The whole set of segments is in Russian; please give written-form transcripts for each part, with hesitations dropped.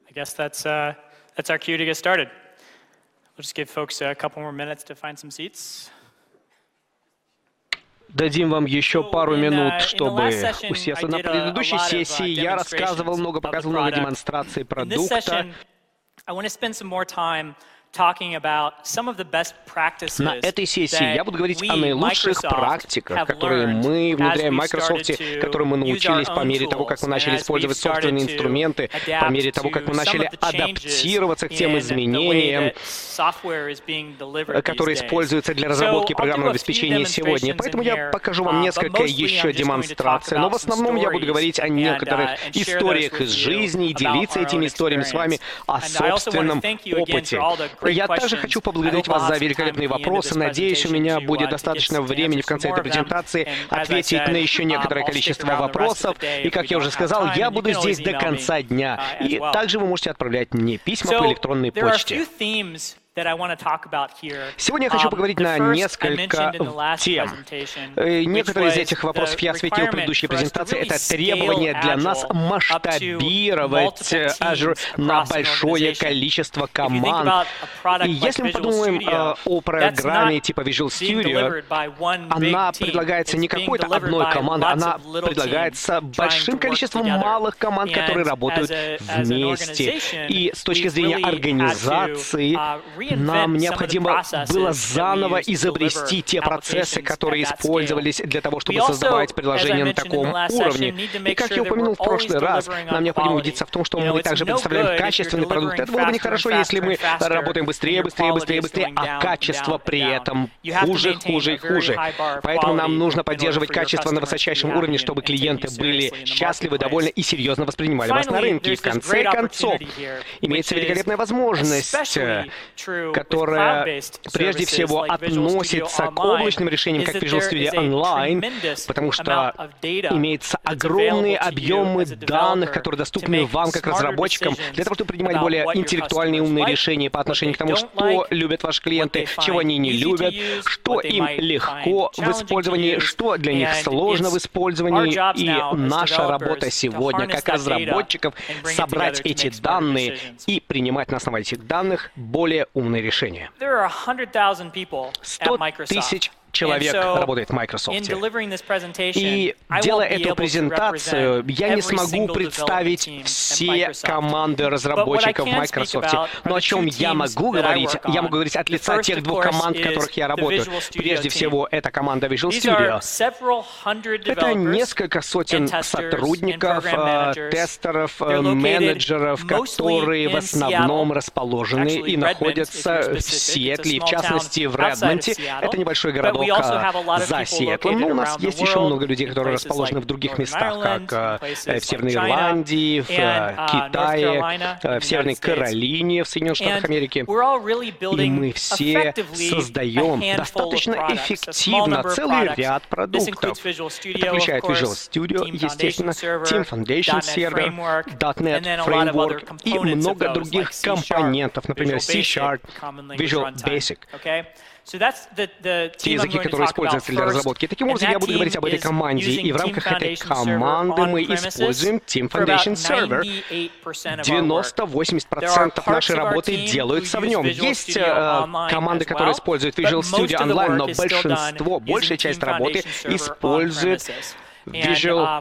I guess that's our cue to get started. We'll just give folks a couple more minutes to find some seats. Дадим вам еще пару минут, чтобы усесться. На предыдущей сессии я рассказывал много, показывал много демонстраций продукта. На этой сессии я буду говорить о наилучших практиках, которые мы внедряем в Microsoft, которые мы научились по мере того, как мы начали использовать собственные инструменты, по мере того, как мы начали адаптироваться к тем изменениям, которые используются для разработки программного обеспечения сегодня. Поэтому я покажу вам несколько еще демонстраций, но в основном я буду говорить о некоторых историях из жизни и делиться этими историями с вами о собственном опыте. Я также хочу поблагодарить вас за великолепные вопросы. Надеюсь, у меня будет достаточно времени в конце этой презентации ответить на еще некоторое количество вопросов. И, как я уже сказал, я буду здесь до конца дня. И также вы можете отправлять мне письма по электронной почте. Сегодня я хочу поговорить на несколько тем. Некоторые из этих вопросов я осветил в предыдущей презентации. Это требование для нас масштабировать Azure на большое количество команд. И если мы подумаем о программе типа Visual Studio, она предлагается не какой-то одной командой, она предлагается большим количеством малых команд, которые работают вместе. И с точки зрения организации, нам необходимо было заново изобрести те процессы, которые использовались для того, чтобы создавать приложения на таком уровне. И как я упомянул в прошлый раз, нам необходимо убедиться в том, что мы также предоставляем качественный продукт. Это было бы нехорошо, если мы работаем быстрее, а качество при этом хуже и хуже. Поэтому нам нужно поддерживать качество на высочайшем уровне, чтобы клиенты были счастливы, довольны и серьезно воспринимали вас на рынке. И в конце концов, имеется великолепная возможность, которая прежде всего относится к облачным решениям, как Visual Studio Online, потому что имеются огромные объемы данных, которые доступны вам как разработчикам, для того, чтобы принимать более интеллектуальные умные решения по отношению к тому, что любят ваши клиенты, чего они не любят, что им легко в использовании, что для них сложно в использовании. И наша работа сегодня как разработчиков — собрать эти данные и принимать на основе этих данных более умные решения. 100 тысяч человек работает в Microsoft. И делая эту презентацию, я не смогу представить все команды разработчиков в Microsoft. Но о чем я могу говорить? Я могу говорить от лица тех двух команд, в которых я работаю. Прежде всего, это команда Visual Studio. Это несколько сотен сотрудников, тестеров, менеджеров, которые в основном расположены и находятся в Сиэтле, и в частности в Редмонте. Это небольшой городок за Сиэтлом. Но у нас есть еще много людей, которые расположены в других местах, как в Северной Ирландии, в Китае, в Северной Каролине, в Соединенных Штатах Америки. И мы все создаем достаточно эффективно целый ряд продуктов. Это включает Visual Studio, естественно, Team Foundation Server, .NET Framework и много других компонентов, например, C#, Visual Basic. Те языки, которые используются для разработки. Таким образом, я буду говорить об этой команде. И в рамках этой команды мы используем Team Foundation Server. 90-80% нашей работы делаются в нем. Есть команды, которые используют Visual Studio Online, но большинство, большая часть работы использует Visual.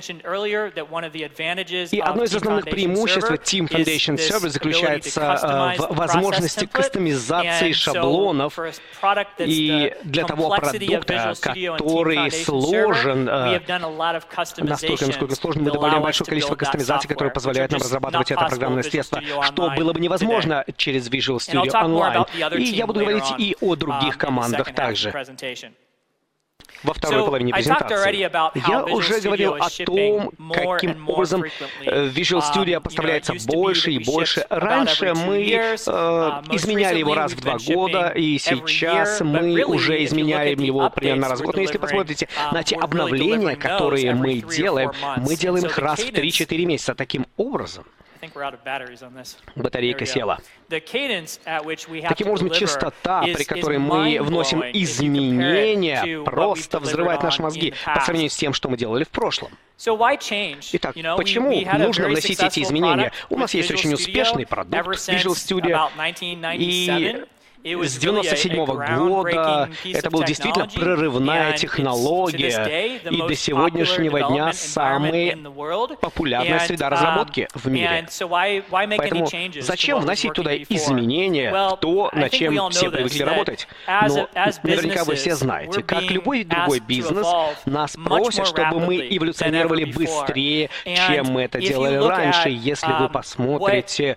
И одно из основных преимуществ Team Foundation Server заключается в возможности кастомизации шаблонов. И для того продукта, который сложен, настолько, насколько сложен, мы добавляем большое количество кастомизаций, которые позволяют нам разрабатывать это программное средство, что было бы невозможно через Visual Studio Online. И я буду говорить и о других командах также во второй половине презентации. Я уже говорил о том, каким образом Visual Studio поставляется больше и больше. Раньше мы изменяли его раз в 2 года, и сейчас мы уже изменяем его примерно раз в год. Но если посмотрите на те обновления, которые мы делаем их раз в 3-4 месяца. Таким образом, Батарейка села. Таким образом, частота, при которой мы вносим изменения, просто взрывает наши мозги по сравнению с тем, что мы делали в прошлом. Итак, почему нужно вносить эти изменения? У нас есть очень успешный продукт Visual Studio, и с 1997 года это была действительно прорывная технология, и до сегодняшнего дня самая популярная среда разработки в мире. Поэтому зачем вносить туда изменения в то, над чем все привыкли работать? Но наверняка вы все знаете, как любой другой бизнес, нас просят, чтобы мы эволюционировали быстрее, чем мы это делали раньше. Если вы посмотрите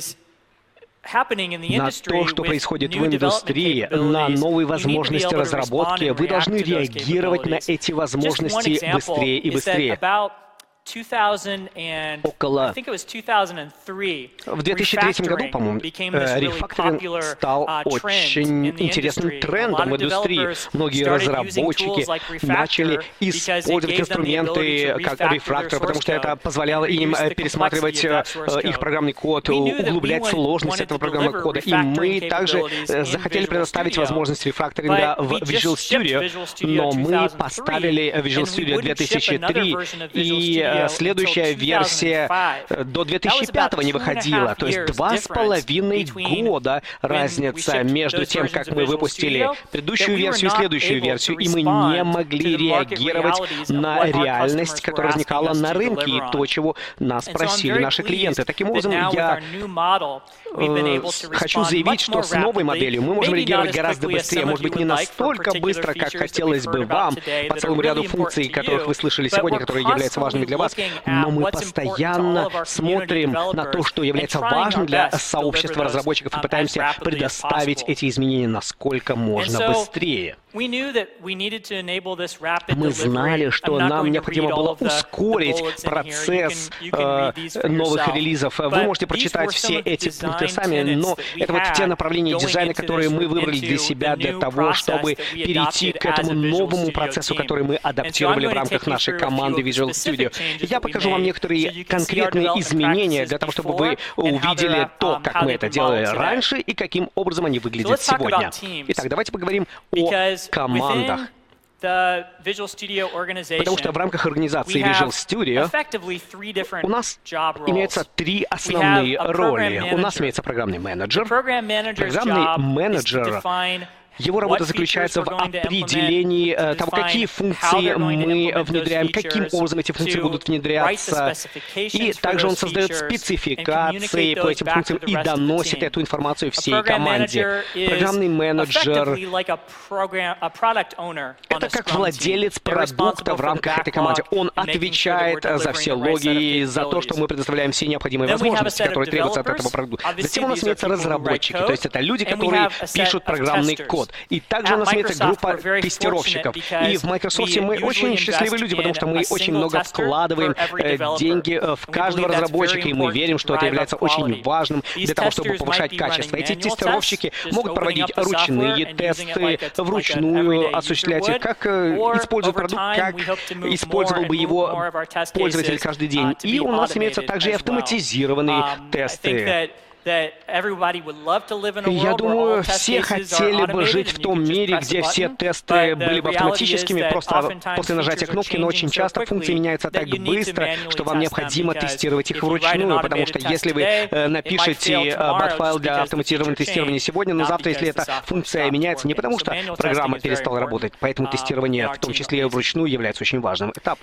на то, что происходит в индустрии, на новые возможности разработки, вы должны реагировать на эти возможности быстрее и быстрее. В 2003 году, по-моему, рефакторинг стал очень интересным трендом в индустрии. Многие разработчики начали использовать инструменты как рефрактор, потому что это позволяло им пересматривать их программный код, углублять сложность этого программного кода. И мы также захотели предоставить возможность рефакторинга в Visual Studio, но мы поставили Visual Studio 2003, и следующая версия до 2005 не выходила. То есть 2,5 года разница между тем, как мы выпустили предыдущую версию и следующую версию, и мы не могли реагировать на реальность, которая возникала на рынке, и то, чего нас просили наши клиенты. Таким образом, я хочу заявить, что с новой моделью мы можем реагировать гораздо быстрее, может быть, не настолько быстро, как хотелось бы вам, по целому ряду функций, которых вы слышали сегодня, которые являются важными для вас, но мы постоянно смотрим на то, что является важным для сообщества разработчиков, и пытаемся предоставить эти изменения насколько можно быстрее. Мы знали, что нам необходимо было ускорить процесс новых релизов. Вы можете прочитать все эти пункты сами, но это вот те направления дизайна, которые мы выбрали для себя, для того, чтобы перейти к этому новому процессу, который мы адаптировали в рамках нашей команды Visual Studio. Я покажу вам некоторые конкретные изменения для того, чтобы вы увидели то, как мы это делали раньше и каким образом они выглядят сегодня. Итак, давайте поговорим о командах. Потому что в рамках организации Visual Studio у нас имеется три основные роли. У нас имеется программный менеджер. Программный менеджер, его работа заключается в определении того, какие функции мы внедряем, каким образом эти функции будут внедряться. И также он создает спецификации по этим функциям и доносит эту информацию всей команде. Программный менеджер — это как владелец продукта в рамках этой команды. Он отвечает за все логи, за то, что мы предоставляем все необходимые возможности, которые требуются от этого продукта. Затем у нас имеются разработчики, то есть это люди, которые пишут программный код. И также у нас имеется группа тестировщиков. И в Microsoft мы очень счастливые люди, потому что мы очень много вкладываем деньги в каждого разработчика, и мы верим, что это является очень важным для того, чтобы повышать качество. Эти тестировщики могут проводить ручные тесты, вручную осуществлять, как использовать продукт, как использовал бы его пользователь каждый день. И у нас имеются также и автоматизированные тесты. Я думаю, все хотели бы жить в том мире, где все тесты были бы автоматическими, просто после нажатия кнопки, но очень часто функции меняются так быстро, что вам необходимо тестировать их вручную, потому что если вы напишете баг-файл для автоматизированного тестирования сегодня, но завтра, если эта функция меняется, не потому что программа перестала работать, поэтому тестирование, в том числе и вручную, является очень важным этапом.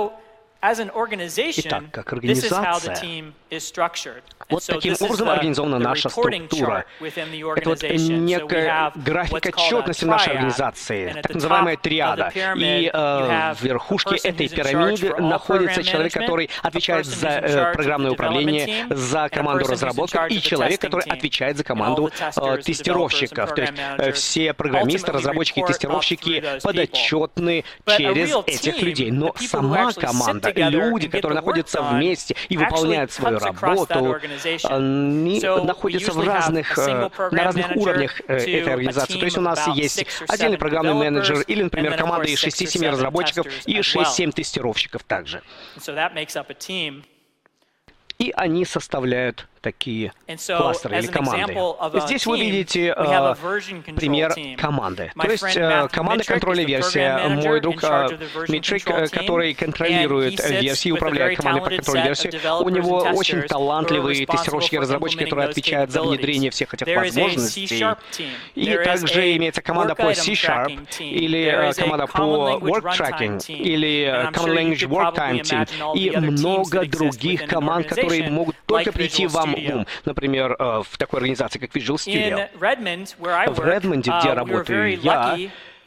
Итак, как организация, вот таким образом организована наша структура. Это вот некая графика отчетности нашей организации, так называемая триада. И в верхушке этой пирамиды находится человек, который отвечает за программное управление, за команду разработки, и человек, который отвечает за команду тестировщиков. То есть все программисты, разработчики и тестировщики подотчетны через этих людей. Но сама команда, люди, которые находятся вместе и выполняют свою работу, они находятся на разных уровнях этой организации. То есть у нас есть отдельный программный менеджер или, например, команда из 6-7 разработчиков и 6-7 тестировщиков также. и они составляют такие кластеры или команды. Здесь вы видите пример команды. То есть команда контроля версия. Мой друг Митрик, который контролирует версии, управляет командой по контролю версии. У него очень талантливые тестировщики и разработчики, которые отвечают за внедрение всех этих возможностей. И также имеется команда по C-Sharp, или команда по Work Tracking, или Common Language Work Time Team, и много других команд, которые могут только прийти вам в ум. Например, в такой организации, как Visual Studio. В Редмонде, где работаю я,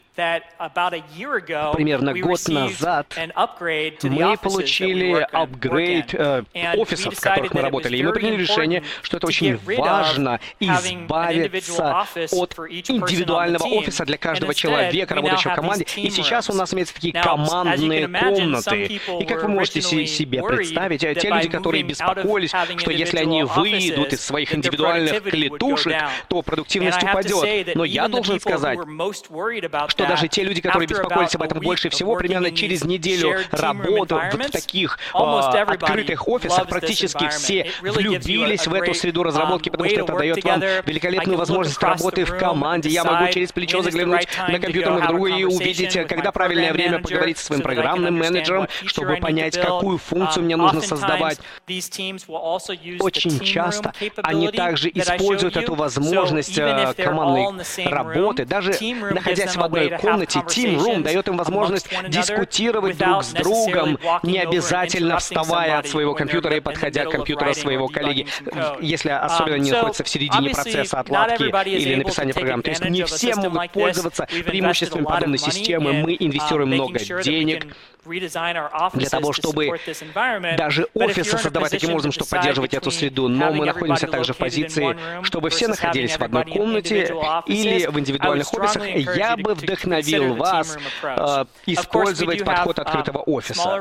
примерно год назад мы получили апгрейд офисов, в которых мы работали, и мы приняли решение, что это очень важно избавиться от индивидуального офиса для каждого человека, работающего в команде. И сейчас у нас имеются такие командные комнаты. И как вы можете себе представить, те люди, которые беспокоились, что если они выйдут из своих индивидуальных клетушек, то продуктивность упадет. Но я должен сказать, что даже те люди, которые беспокоились об этом больше всего, примерно через неделю работы в таких открытых офисах, практически все влюбились в эту среду разработки, потому что это дает вам великолепную возможность работы в команде. Я могу через плечо заглянуть на компьютер друг друга и увидеть, когда правильное время поговорить со своим программным менеджером, чтобы понять, какую функцию мне нужно создавать. Очень часто они также используют эту возможность командной работы, даже находясь в одной комнате. Team Room дает им возможность дискутировать друг с другом, не обязательно вставая от своего компьютера и подходя к компьютеру своего коллеги, если особенно не находится в середине процесса отладки или написания программы. То есть не все могут пользоваться преимуществами подобной системы. Мы инвестируем много денег для того, чтобы даже офисы создавать таким образом, чтобы поддерживать эту среду. Но мы находимся также в позиции, чтобы все находились в одной комнате или в индивидуальных офисах. Я бы вдохновил вас использовать подход открытого офиса.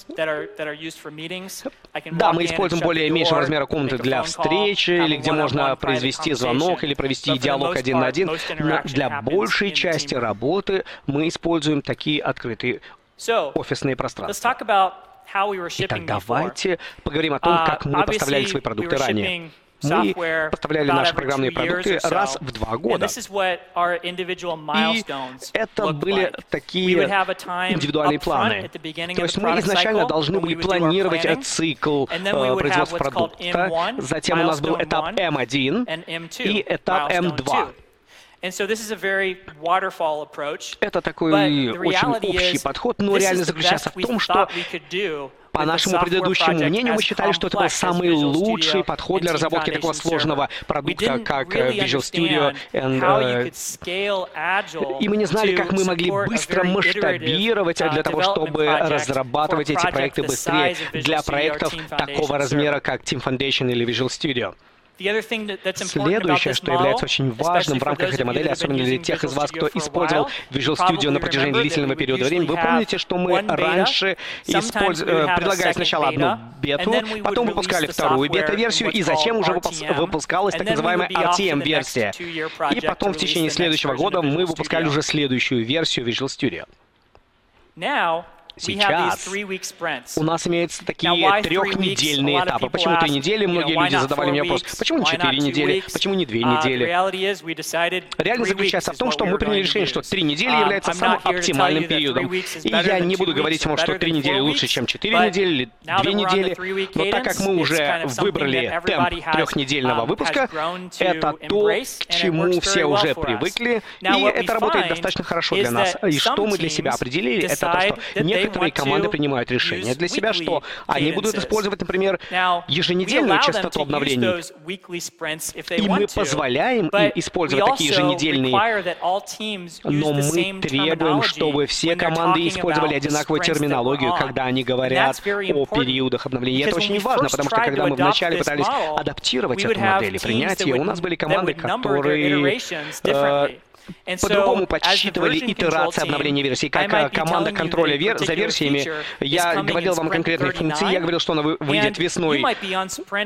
Да, мы используем более меньшего размера комнаты для встречи, или где можно произвести звонок, или провести диалог один на один. Но для большей части работы мы используем такие открытые офисные пространства. Итак, давайте поговорим о том, как мы поставляли свои продукты ранее. Мы поставляли наши программные продукты раз в 2 года. И это были такие индивидуальные планы. То есть мы изначально должны были планировать цикл производства продукта. Затем у нас был этап M1 и этап M2. Это такой очень общий подход, но реально заключается в том, что по нашему предыдущему мнению, мы считали, что это был самый лучший подход для разработки такого сложного продукта, как Visual Studio. И мы не знали, как мы могли быстро масштабировать для того, чтобы разрабатывать эти проекты быстрее для проектов такого размера, как Team Foundation или Visual Studio. Следующее, что является очень важным в рамках этой модели, особенно для тех из вас, кто использовал Visual Studio на протяжении длительного периода времени, вы помните, что мы раньше предлагали сначала одну бету, потом выпускали вторую бета-версию, и затем уже выпускалась так называемая RTM-версия. И потом в течение следующего года мы выпускали уже следующую версию Visual Studio. Сейчас у нас имеются такие 3-недельные этапы. Почему 3 недели? Многие люди задавали мне вопрос, почему не 4 недели, почему не 2 недели? Реальность заключается в том, что мы приняли решение, что 3 недели является самым оптимальным периодом. И я не буду говорить вам, что 3 недели лучше, чем 4 недели или 2 недели. Но так как мы уже выбрали темп 3-недельного выпуска, это то, к чему все уже привыкли, и это работает достаточно хорошо для нас. И что мы для себя определили, это то, что некоторые команды принимают решение для себя, что они будут использовать, например, еженедельную частоту обновлений. И мы позволяем им использовать такие еженедельные, но мы требуем, чтобы все команды использовали одинаковую терминологию, когда они говорят о периодах обновления. И это очень важно, потому что когда мы вначале пытались адаптировать эту модель и принять ее, у нас были команды, которые по-другому подсчитывали итерации обновления версий. Как команда контроля за версиями, я говорил вам о конкретной функции, я говорил, что она выйдет весной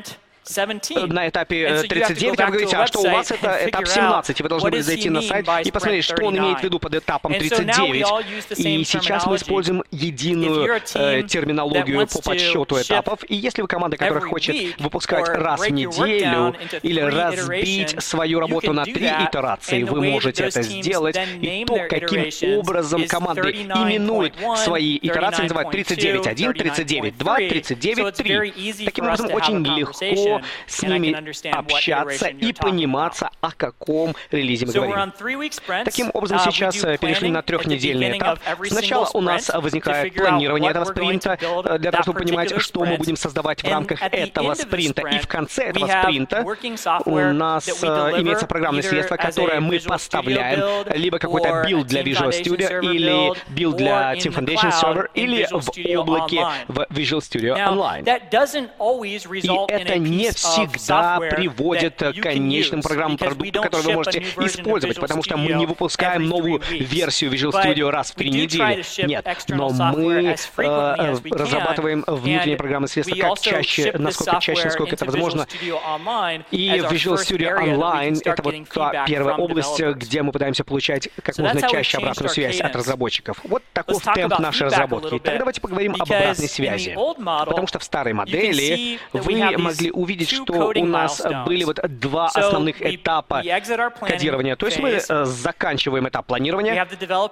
на этапе 39, вы говорите, а что у вас это этап 17, и вы должны были зайти на сайт и посмотреть, что он имеет в виду под этапом 39. И сейчас мы используем единую терминологию по подсчету этапов. И если вы команда, которая хочет выпускать раз в неделю или разбить свою работу на 3 итерации, вы можете это сделать. И то, каким образом команды именуют свои итерации, называют 39.1, 39.2, 39.3. Таким образом, очень легко с ними общаться и пониматься, о каком релизе мы говорим. Таким образом, сейчас перешли на 3-недельный этап. Сначала у нас возникает планирование этого спринта, для того, чтобы понимать, что мы будем создавать в рамках этого спринта. И в конце этого спринта у нас имеется программное средство, которое мы поставляем, либо какой-то билд для Visual Studio, или билд для Team Foundation Server, или в облаке в Visual Studio Online. И это не всегда приводит к конечному программному продукту, который вы можете использовать, потому что мы не выпускаем новую версию Visual Studio раз в 3 недели. Нет, но мы разрабатываем внутренние программные средства как чаще, насколько чаще, насколько это возможно. И Visual Studio Online — это вот та первая область, где мы пытаемся получать как можно чаще обратную связь от разработчиков. Вот таков темп нашей разработки. Тогда давайте поговорим об обратной связи. Потому что в старой модели вы могли увидеть, что у нас были вот 2 основных этапа кодирования. То есть мы заканчиваем этап планирования,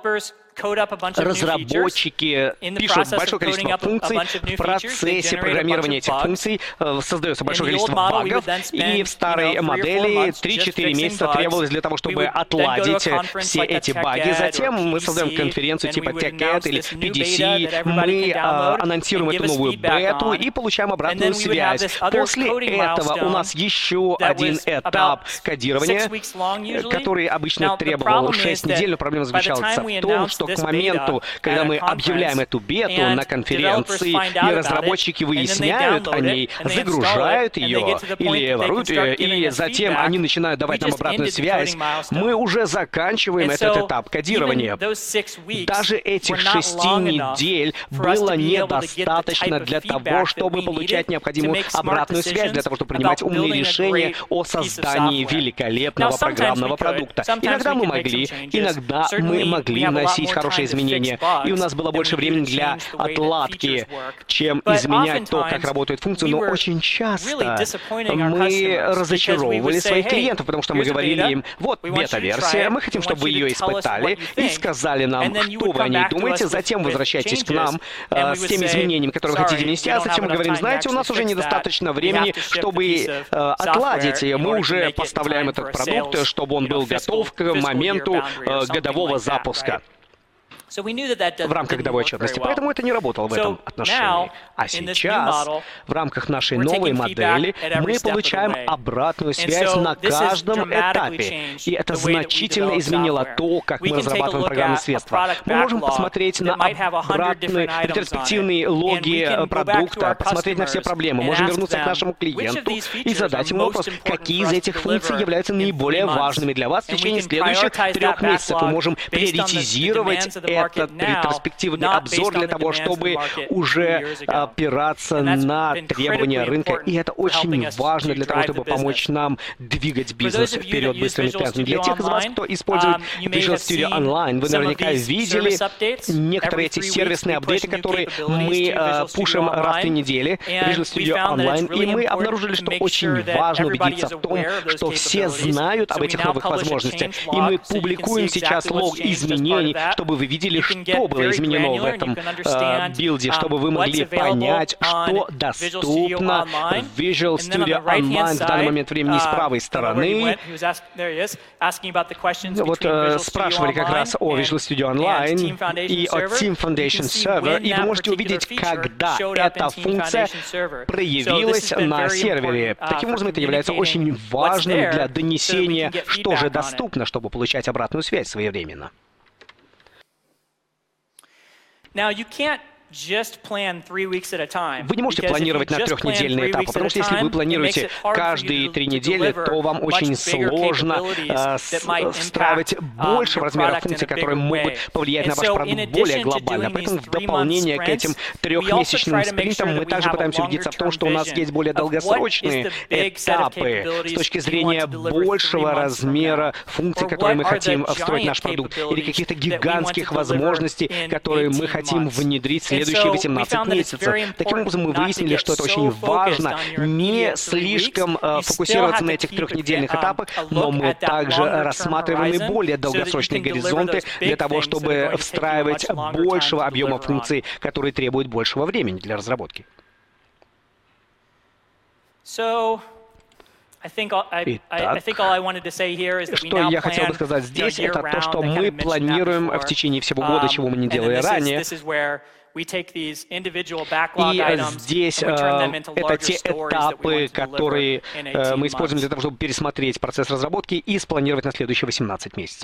разработчики пишут большое количество функций, в процессе программирования этих функций создается большое количество багов, и в старой модели 3-4 месяца требовалось для того, чтобы отладить все эти баги. Затем мы создаем конференцию типа TechEd или PDC, мы анонсируем эту новую бету и получаем обратную связь. После этого у нас еще один этап кодирования, который обычно требовал 6 недель, но проблема заключалась в том, что к моменту, когда мы объявляем эту бету на конференции, и разработчики выясняют о ней, загружают ее или воруют ее, и затем они начинают давать нам обратную связь, мы уже заканчиваем этот этап кодирования. Даже этих 6 недель было недостаточно для того, чтобы получать необходимую обратную связь, для того, чтобы принимать умные решения о создании великолепного программного продукта. Иногда мы могли вносить хорошие изменения, и у нас было больше времени для отладки, чем изменять то, как работают функции, но очень часто мы разочаровывали своих клиентов, потому что мы говорили им: вот бета-версия, мы хотим, чтобы вы ее испытали, и сказали нам, что вы о ней думаете, затем возвращайтесь к нам с теми изменениями, которые вы хотите внести, а затем мы говорим: знаете, у нас уже недостаточно времени, чтобы отладить, и мы уже поставляем этот продукт, чтобы он был готов к моменту годового запуска в рамках годовой отчетности. Поэтому это не работало в этом отношении. А сейчас, в рамках нашей новой модели, мы получаем обратную связь на каждом этапе. И это значительно изменило то, как мы разрабатываем программные средства. Мы можем посмотреть на обратные ретроспективные логи продукта, посмотреть на все проблемы. Можем вернуться к нашему клиенту и задать ему вопрос, какие из этих функций являются наиболее важными для вас в течение следующих 3 месяцев. Мы можем приоритизировать этот ретроспективный обзор для того, чтобы уже опираться на требования рынка. И это очень важно для того, чтобы помочь нам двигать бизнес вперед быстрыми темпами. Для тех из вас, кто использует Visual Studio Online, вы наверняка видели некоторые эти сервисные апдейты, которые мы пушим раз в 3 недели, Visual Studio Online, и мы обнаружили, что очень важно убедиться в том, что все знают об этих новых возможностях. И мы публикуем сейчас лог изменений, чтобы вы видели, что было изменено в этом билде, чтобы вы могли понять, что доступно в Visual Studio Online в данный момент времени с правой стороны. Вот спрашивали как раз о Visual Studio Online и о Team Foundation Server, и вы можете увидеть, когда эта функция проявилась на сервере. Таким образом, это является очень важным для донесения, что же доступно, чтобы получать обратную связь своевременно. Вы не можете планировать на трехнедельные этапы, потому что если вы планируете каждые 3 недели, то вам очень сложно встраивать большего размера функций, которые могут повлиять на ваш продукт более глобально. Поэтому в дополнение к этим 3-месячным спринтам мы также пытаемся убедиться в том, что у нас есть более долгосрочные этапы с точки зрения большего размера функций, которые мы хотим встроить в наш продукт, или каких-то гигантских возможностей, которые мы хотим внедрить в следующие 18 месяцев. Таким образом, мы выяснили, что это очень важно не слишком фокусироваться на этих 3-недельных этапах, но мы также рассматриваем и более долгосрочные горизонты для того, чтобы встраивать большего объема функций, которые требуют большего времени для разработки. Итак, что я хотел бы сказать здесь, это то, что мы планируем в течение всего года, чего мы не делали ранее. И здесь это те этапы, которые мы используем для того, чтобы пересмотреть процесс разработки и спланировать на следующие 18 месяцев.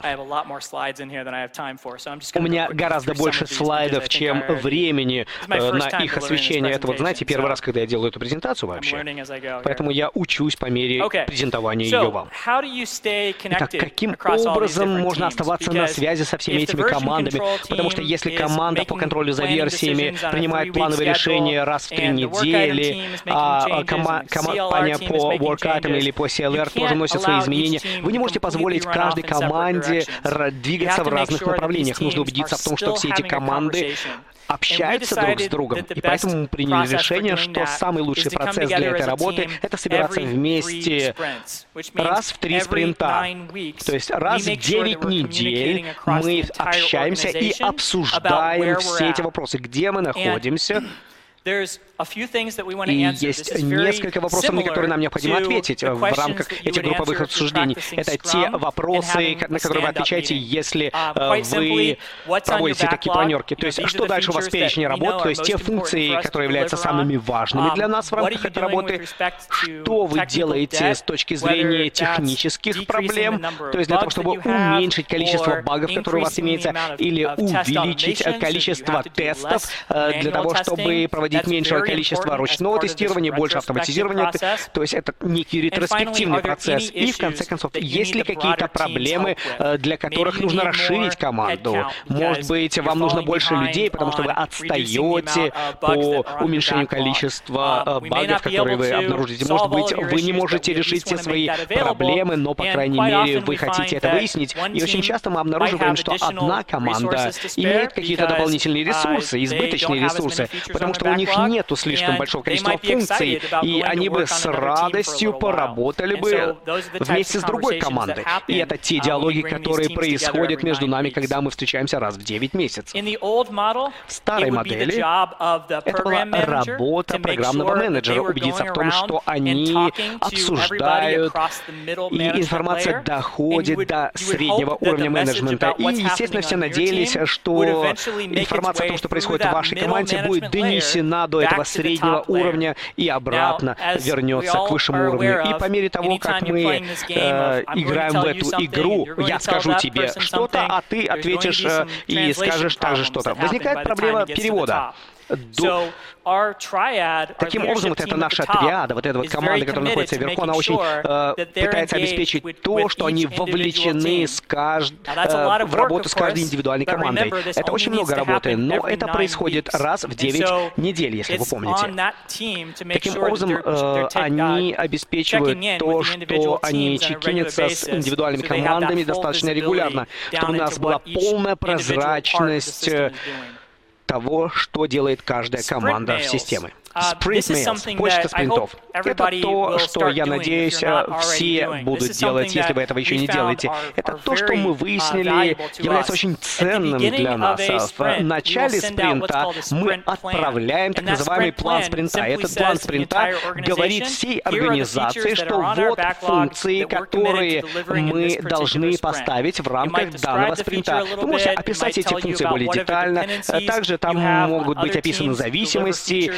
У меня гораздо больше слайдов, чем времени на их освещение. Это вот, знаете, первый раз, когда я делаю эту презентацию вообще. Поэтому я учусь по мере презентования ее вам. Итак, каким образом можно оставаться на связи со всеми этими командами? Потому что если команда по контролю за версиями принимает плановые решения раз в 3 недели, а компания по WorkItem или по CLR тоже вносит свои изменения, вы не можете позволить каждой команде двигаться в разных направлениях. Нужно убедиться в том, что все эти команды общаются друг с другом. И поэтому мы приняли решение, что самый лучший процесс для этой работы — это собираться вместе раз в 3 спринта. То есть раз в 9 недель мы общаемся и обсуждаем все эти вопросы, где мы находимся. И есть несколько вопросов, на которые нам необходимо ответить в рамках этих групповых обсуждений. Это те вопросы, на которые вы отвечаете, если вы проводите такие планерки. То есть, что дальше у вас в перечне работ, то есть те функции, которые являются самыми важными для нас в рамках этой работы, что вы делаете с точки зрения технических проблем, то есть для того, чтобы уменьшить количество багов, которые у вас имеется, или увеличить количество тестов для того, чтобы проводить меньшее количество ручного тестирования, больше автоматизирования. То есть это некий ретроспективный процесс. И в конце концов, есть ли какие-то проблемы, для которых нужно расширить команду? Может быть, вам нужно больше людей, потому что вы отстаете по уменьшению количества багов, которые вы обнаружите. Может быть, вы не можете решить все свои проблемы, но, по крайней мере, вы хотите это выяснить. И очень часто мы обнаруживаем, что одна команда имеет какие-то дополнительные ресурсы, избыточные ресурсы, потому что у них нету слишком большого количества функций, и они бы с радостью поработали бы вместе с другой командой. И это те диалоги, которые происходят между нами, когда мы встречаемся раз в 9 месяцев. В старой модели это была работа программного менеджера, убедиться в том, что они обсуждают, и информация доходит до среднего уровня менеджмента. И, естественно, все надеялись, что информация о том, что происходит в вашей команде, будет донесена до этого среднего уровня и обратно вернется к высшему уровню. И по мере того, как мы играем в эту игру, я скажу тебе что-то, а ты ответишь и скажешь также что-то. Возникает проблема перевода. Таким образом, вот это наша триада, вот эта вот команда, которая находится вверху, она очень пытается обеспечить то, что они вовлечены в работу с каждой индивидуальной командой. Это очень много работы, но это происходит раз в 9 недель, если вы помните. Таким образом, они обеспечивают то, что они чекинятся с индивидуальными командами достаточно регулярно, чтобы у нас была полная прозрачность того, что делает каждая команда в системе. Sprint-mails, почта спринтов. Это то, что, я надеюсь, все будут делать, если вы этого еще не делаете. Это то, что мы выяснили, является очень ценным для нас. В начале спринта мы отправляем так называемый план спринта. Этот план спринта говорит всей организации, что вот функции, которые мы должны поставить в рамках данного спринта. Вы можете описать эти функции более детально. Также там могут быть описаны зависимости и другие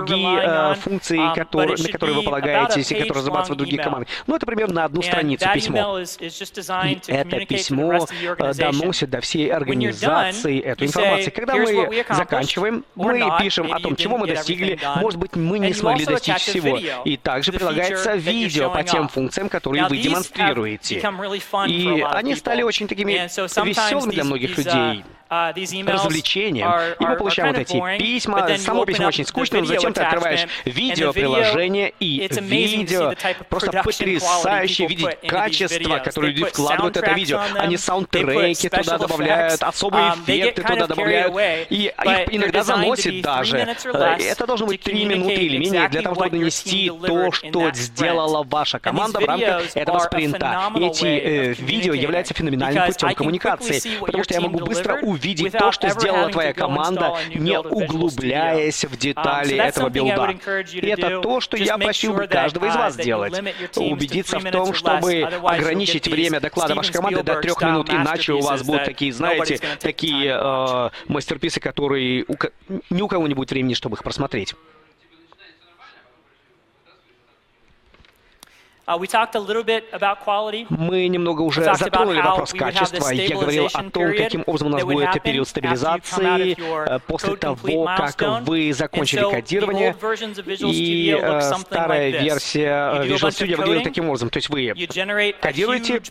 другие функции, на которые вы полагаетесь и которые разрабатывают другие команды. Ну, это примерно на одну страницу письмо. И это письмо доносит до всей организации эту информацию. Когда мы заканчиваем, мы пишем о том, чего мы достигли, может быть, мы не смогли достичь всего. И также прилагается видео по тем функциям, которые вы демонстрируете. И они стали очень такими веселыми для многих людей. Развлечения. И мы получаем вот эти письма. Само письмо очень скучное, но затем ты открываешь видео-приложение, и видео просто потрясающе видеть качество, которое люди вкладывают в это видео. Они саундтреки туда добавляют, особые эффекты туда добавляют, и их иногда заносит даже. Это должно быть 3 минуты или менее для того, чтобы донести то, что сделала ваша команда в рамках этого спринта. И эти видео являются феноменальным путем коммуникации, потому что я могу быстро увидеть то, что сделала твоя команда, не углубляясь в детали этого билда. И это то, что я просил бы каждого из вас сделать. Убедиться в том, чтобы ограничить время доклада вашей команды до 3 минут, иначе у вас будут такие, знаете, такие мастерписы, которые ни у кого не будет времени, чтобы их просмотреть. Мы немного уже затронули вопрос качества. Я говорил о том, каким образом у нас будет период стабилизации после того, как вы закончили кодирование. И старая версия Visual Studio выглядит таким образом. То есть вы кодируете,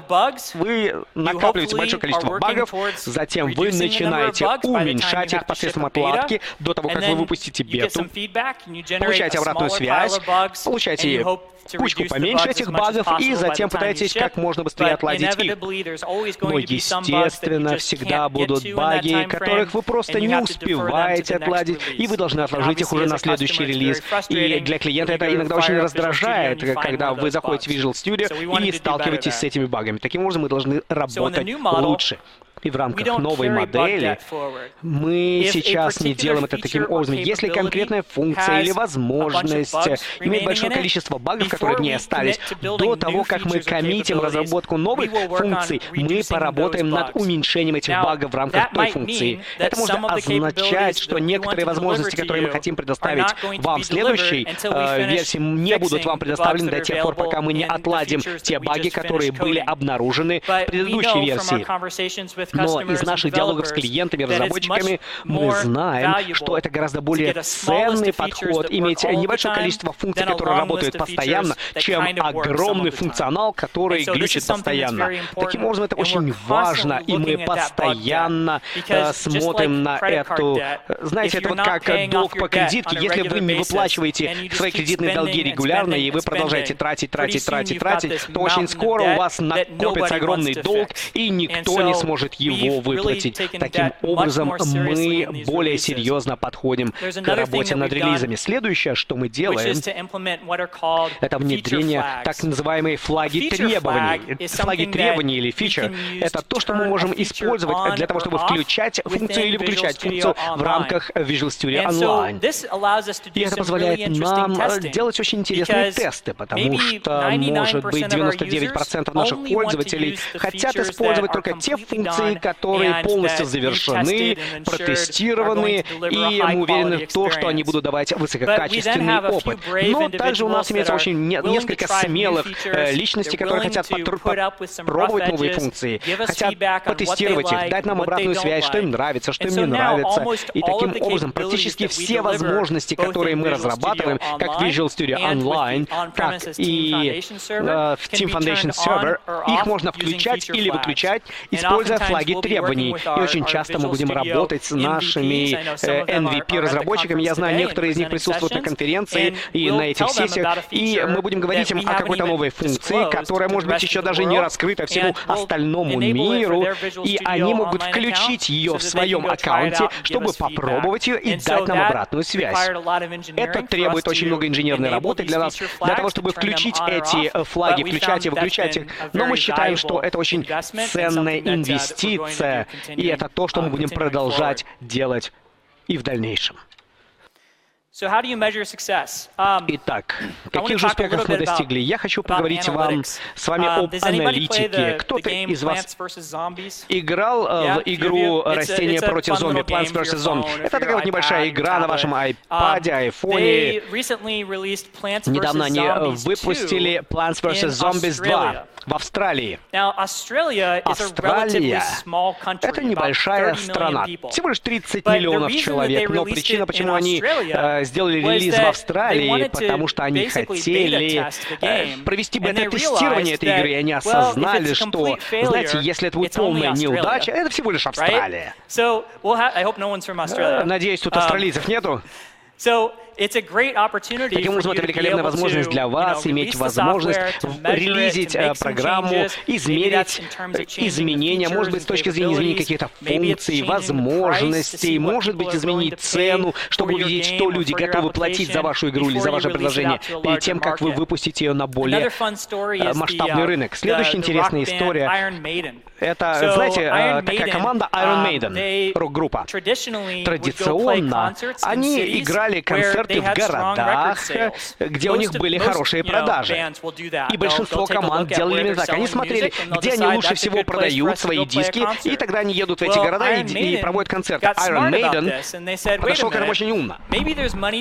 вы накапливаете большое количество багов, затем вы начинаете уменьшать их посредством отладки до того, как вы выпустите бету, получаете обратную связь, получаете кучку поменьше этих багов, и затем пытаетесь как можно быстрее отладить их. Но, естественно, всегда будут баги, которых вы просто не успеваете отладить, и вы должны отложить их уже на следующий релиз. И для клиента это иногда очень раздражает, когда вы заходите в Visual Studio и сталкиваетесь с этими багами. Таким образом, мы должны работать лучше. И в рамках новой модели мы сейчас не делаем это таким образом. Если конкретная функция или возможность имеет большое количество багов, которые в ней остались, до того, как мы коммитим разработку новых функций, мы поработаем над уменьшением этих багов в рамках той функции. Это может означать, что некоторые возможности, которые мы хотим предоставить вам в следующей версии, не будут вам предоставлены до тех пор, пока мы не отладим те баги, которые были обнаружены в предыдущей версии. Но из наших диалогов с клиентами, разработчиками, мы знаем, что это гораздо более ценный подход, иметь небольшое количество функций, которые работают постоянно, чем огромный функционал, который глючит постоянно. Таким образом, это очень важно, и мы постоянно смотрим на эту... Знаете, это вот как долг по кредитке. Если вы не выплачиваете свои кредитные долги регулярно, и вы продолжаете тратить, то очень скоро у вас накопится огромный долг, и никто не сможет его выплатить. Таким образом, мы более серьезно подходим к работе над релизами. Следующее, что мы делаем, это внедрение так называемой флаги требований. Флаги требований или фича — это то, что мы можем использовать для того, чтобы включать функцию или выключать функцию в рамках Visual Studio Online. И это позволяет нам делать очень интересные тесты, потому что, может быть, 99% наших пользователей хотят использовать только те функции, которые полностью завершены, протестированы, и мы уверены в том, что они будут давать высококачественный опыт. Но также у нас имеется очень несколько смелых личностей, которые хотят попробовать новые функции, хотят потестировать их, дать нам обратную связь, что им нравится, что им не нравится. И таким образом практически все возможности, которые мы разрабатываем, как Visual Studio Online, как и в Team Foundation Server, их можно включать или выключать, используя флаги требований. И очень часто мы будем работать с нашими MVP-разработчиками. Я знаю, некоторые из них присутствуют на конференции и на этих сессиях. И мы будем говорить им о какой-то новой функции, которая, может быть, еще даже не раскрыта всему остальному миру. И они могут включить ее в своем аккаунте, чтобы попробовать ее и дать нам обратную связь. Это требует очень много инженерной работы для нас, для того, чтобы включить эти флаги, включать и выключать их. Но мы считаем, что это очень ценная инвестиция, и это то, что мы будем продолжать делать и в дальнейшем. Итак, каких же успехов мы достигли? Я хочу поговорить с вами об аналитике. Кто-то из вас играл в игру «Растения против зомби», Plants vs. Zombies? Это такая вот небольшая игра на вашем iPad, айфоне. Недавно они выпустили Plants vs. Zombies 2 в Австралии. Австралия — это небольшая страна, всего лишь 30 миллионов человек, но причина, почему они сделали релиз в Австралии, потому что они хотели провести бета-тестирование этой игры, и они осознали, что, знаете, если это будет полная неудача, это всего лишь Австралия. Надеюсь, тут австралийцев нету? Таким образом, это великолепная возможность для вас иметь возможность релизить программу, измерить изменения, может быть, с точки зрения изменения каких-то функций, возможностей, может быть, изменить цену, чтобы увидеть, что люди готовы платить за вашу игру или за ваше предложение перед тем, как вы выпустите ее на более масштабный рынок. Следующая интересная история — это, знаете, такая команда Iron Maiden, рок-группа. Традиционно они играли концерты в городах, где у них были хорошие продажи. И большинство команд делали именно так. Они смотрели, где они лучше всего продают свои диски, и тогда они едут в эти города и проводят концерты. Iron Maiden подошел к этому очень умно. Они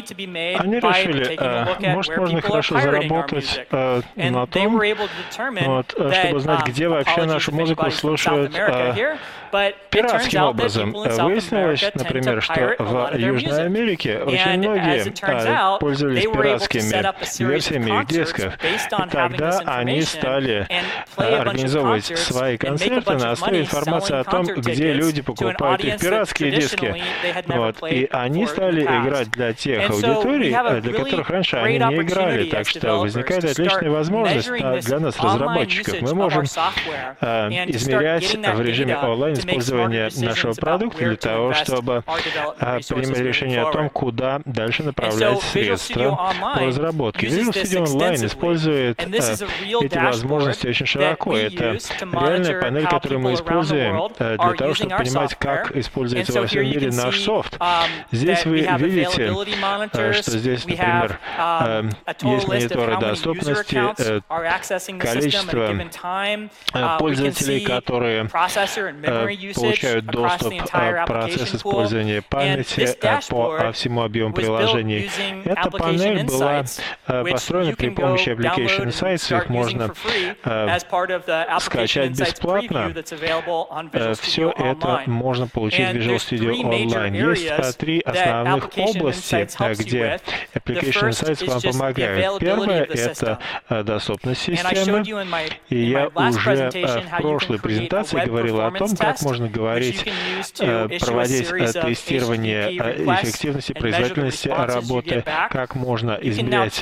решили, может, можно хорошо заработать на том, чтобы знать, где вообще нашу музыку слушают пиратским образом. Выяснилось, например, что в Южной Америке очень многие пользовались пиратскими версиями их дисков. И тогда они стали организовывать свои концерты на основе информации о том, где люди покупают их пиратские диски. И они стали играть для тех аудиторий, для которых раньше они не играли. Так что возникает отличная возможность для нас, разработчиков. Мы можем измерять в режиме онлайн использование нашего продукта для того, чтобы принимать решение о том, куда дальше направлять средства по разработке. Visual Studio Online использует эти возможности очень широко. Это реальная панель, которую мы используем для того, чтобы понимать, как используется во всем мире наш софт. Здесь вы видите, что здесь, например, есть мониторы доступности, количество пользователей, которые получают доступ к процессу использования памяти по всему объему приложений. Эта панель была построена при помощи Application Insights. Их можно скачать бесплатно. Все это можно получить в Visual Studio Online. Есть три основных области, где Application Insights вам помогают. Первое — это доступность системы. И я уже в прошлой презентации говорил о том, как можно говорить, проводить тестирование эффективности, производительности работы, как можно измерять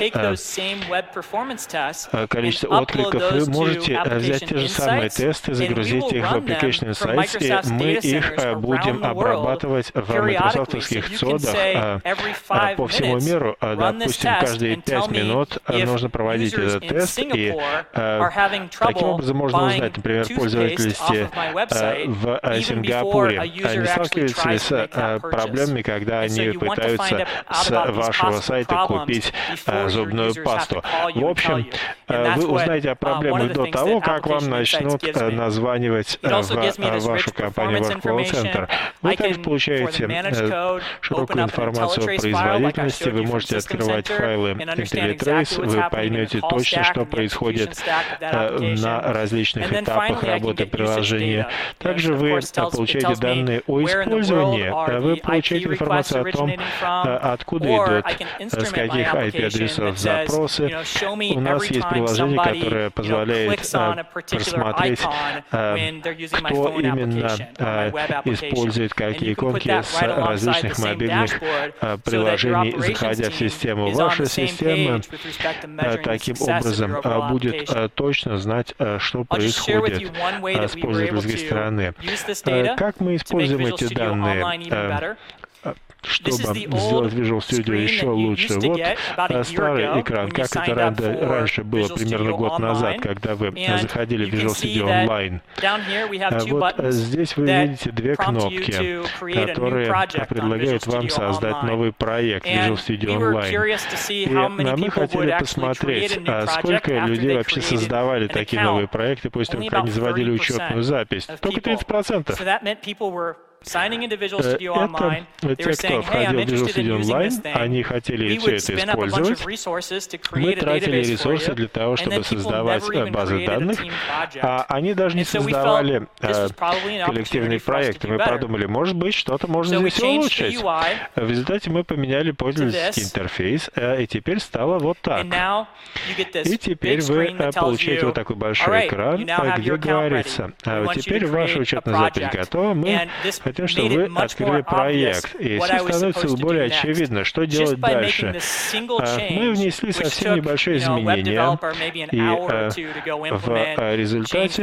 количество откликов. Вы можете взять те же самые тесты, загрузить их в Application Insights, и мы их будем обрабатывать в майкрософтовских цодах по всему миру. Допустим, каждые 5 минут нужно проводить этот тест, и таким образом можно узнать, например, пользовательности в Сингапуре. Они сталкиваются с проблемами, когда они пытаются с вашего сайта купить зубную пасту. В общем, вы узнаете о проблемах до того, как вам начнут названивать в вашу компанию, ваш колл-центр. Вы также получаете широкую информацию о производительности, вы можете открывать файлы IntelliTrace, вы поймете точно, что происходит на различных этапах работы приложения. Также вы получаете данные о использовании, вы получаете информацию о том, откуда идут, с каких IP-адресов запросы. У нас есть приложение, которое позволяет просмотреть, кто именно использует какие иконки с различных мобильных приложений, заходя в систему. Ваша система таким образом будет точно знать, что происходит с пользовательской стороны. Как мы используем эти данные? чтобы сделать Visual Studio еще лучше. Вот старый экран, как это раньше было, примерно год назад, когда вы заходили в Visual Studio Online. Вот здесь вы видите две кнопки, которые предлагают вам создать новый проект Visual Studio Online. И мы хотели посмотреть, сколько людей вообще создавали такие новые проекты после того, как они заводили учетную запись. Только 30%. Это те, кто входил в Visual Studio Online, они хотели все это использовать. Мы тратили ресурсы для того, чтобы создавать базы данных, а они даже не создавали коллективные проекты. Мы подумали, может быть, что-то можно здесь улучшить. В результате мы поменяли пользовательский интерфейс, и теперь стало вот так. И теперь вы получаете вот такой большой экран, где говорится, теперь ваша учетная запись готова, мы хотим, чтобы вы открыли проект. И здесь становится более очевидно, что делать дальше. Мы внесли совсем небольшое изменение, и в результате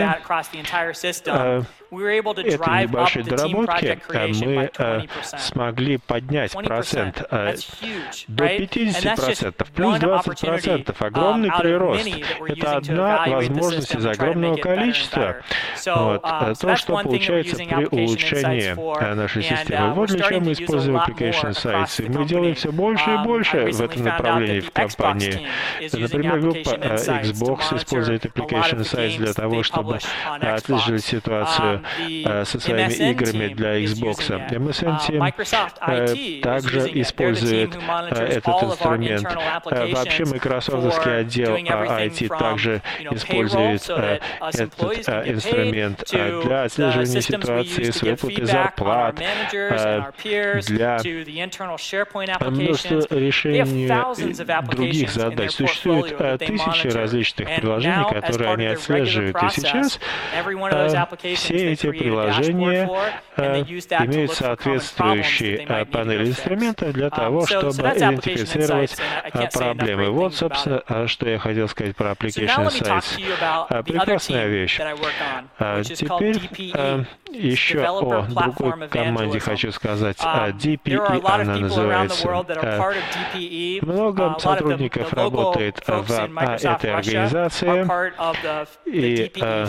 этой небольшой доработки мы смогли поднять процент до 50%, плюс 20%. Огромный прирост. Это одна возможность из огромного количества. Вот. То, что получается при улучшении нашей системы. Вот для чего мы используем Application Sites. И мы делаем все больше и больше в этом направлении в компании. Например, группа Xbox использует Application Sites для того, чтобы отслеживать ситуацию со своими играми для Xbox. MSN Team также использует этот инструмент. Вообще, Microsoftский отдел IT также использует этот инструмент для отслеживания ситуации с выплатой зарплат, для множества решений других задач. Существует тысячи различных приложений, которые они отслеживают. И сейчас все эти приложения имеют соответствующие панели инструментов для того, чтобы идентифицировать проблемы. Вот, собственно, что я хотел сказать про Application Sites. Прекрасная вещь. Теперь еще о другой команде хочу сказать. DPE она называется. Много сотрудников работает в этой организации, и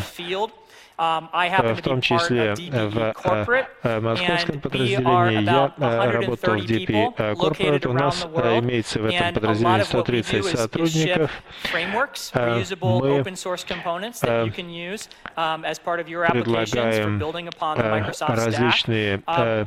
в том числе в московском подразделении я работал в DP Corporate. У нас имеется в этом подразделении 130 сотрудников. Мы предлагаем различные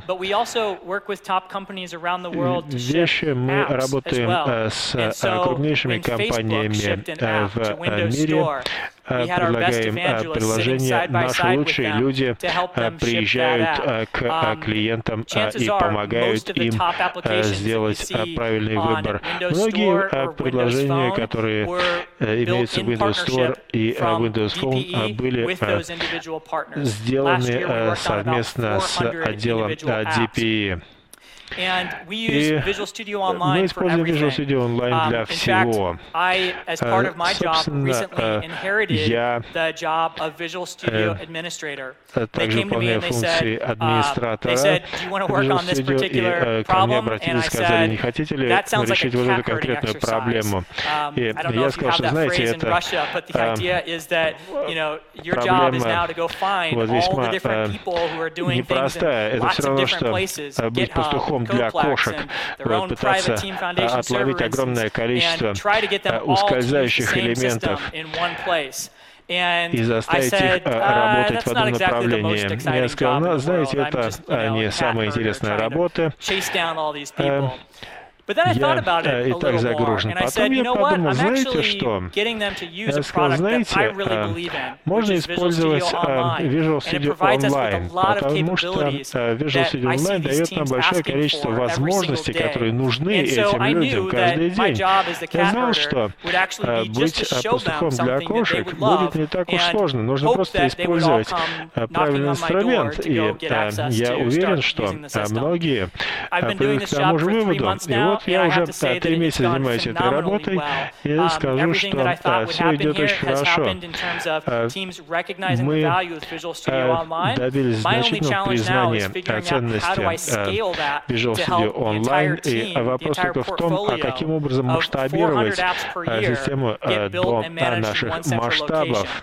вещи. Мы работаем с крупнейшими компаниями в мире. Предлагаем приложения. Наши лучшие люди приезжают к клиентам и помогают им сделать правильный выбор. Многие приложения, которые имеются в Windows Store и Windows Phone, были сделаны совместно с отделом DPE. И мы используем Visual Studio Online для всего. Собственно, я также выполняю функции администратора Visual Studio, и ко мне обратились и сказали, не хотите ли решить вот эту конкретную проблему. И я сказал, что, знаете, это проблема вот весьма непростая. Это все равно, что быть пастухом для кошек, вот, пытаться отловить огромное количество ускользающих элементов и заставить их работать в одном направлении. Я сказал, ну, знаете, это не самая интересная работа. Я и так загружен. Потом я подумал, знаете что? Я сказал, знаете, можно использовать Visual Studio Online, потому что Visual Studio Online дает нам большое количество возможностей, которые нужны этим людям каждый день. Я знал, что быть пастухом для кошек будет не так уж сложно. Нужно просто использовать правильный инструмент. И я уверен, что многие придут к тому же выводу. И вот Вот я уже 3 месяца занимаюсь этой работой, и скажу, что все идет очень хорошо. Мы добились значительного признания ценности Visual Studio Online, и вопрос только в том, каким образом масштабировать систему до наших масштабов.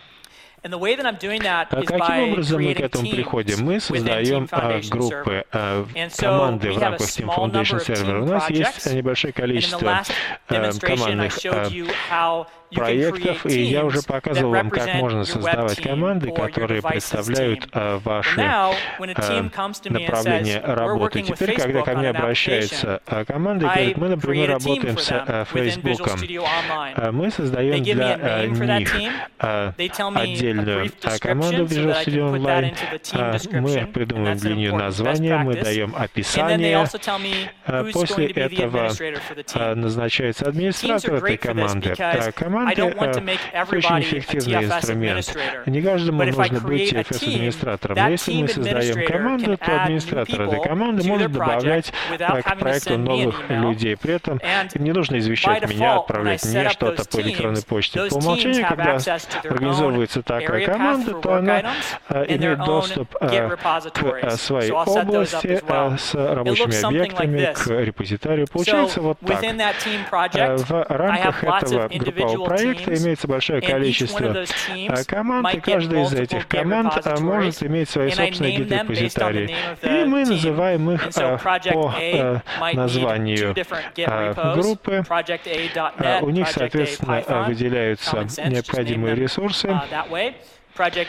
Каким образом мы к этому приходим? Мы создаем группы, команды в рамках Team Foundation Server. У нас есть небольшое количество командных проектов, и я уже показывал вам, как можно создавать команды, которые представляют ваши направления работы. Теперь, когда ко мне обращается команда и говорит, мы, например, работаем с Facebook, мы создаем для них отдельную команду Visual Studio Online, мы придумываем для нее название, мы даем описание, после этого назначается администратор этой команды. Команды очень эффективный инструмент. Не каждому нужно быть FS-администратором. Но если мы создаем команду, то администратор этой команды может добавлять к проекту новых людей. При этом им не нужно извещать меня, отправлять мне что-то по электронной почте. По умолчанию, когда организовывается такая команда, то она имеет доступ к своей области с рабочими объектами, к репозиторию. Получается вот так. В рамках этого группового проекта имеется большое количество команд, и каждая из этих команд может иметь свои собственные гид-репозитории. И мы называем их по названию группы. У них, соответственно, выделяются необходимые ресурсы. Проект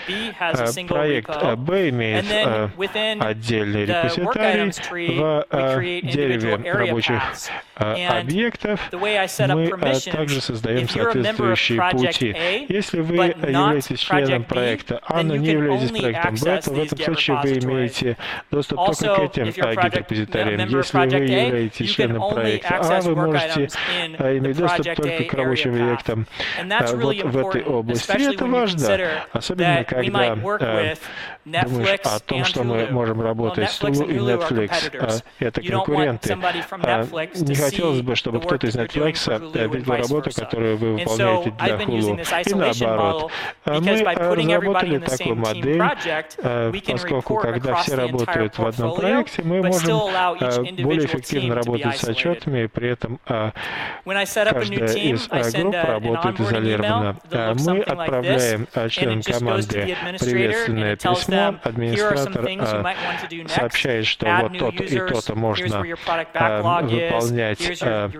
B имеет отдельный репозиторий в дереве рабочих объектов. Мы также создаем соответствующие пути. Если вы являетесь членом проекта А, но не являетесь проектом Б, то в этом случае вы имеете доступ только к этим гид-репозиториям. Если вы являетесь членом проекта А, вы можете иметь доступ только к рабочим объектам вот в этой области. И это важно. Особенно, когда думаешь о том, что мы можем работать с Hulu и Netflix. Это конкуренты. Не хотелось бы, чтобы кто-то из Netflix видел работу, которую вы выполняете для Hulu. И наоборот. Мы разработали такую модель, поскольку когда все работают в одном проекте, мы можем более эффективно работать с отчетами, и при этом каждая из групп работает изолированно. Мы отправляем членам команды приветственное письмо, администратор сообщает, что вот то-то и то-то можно выполнять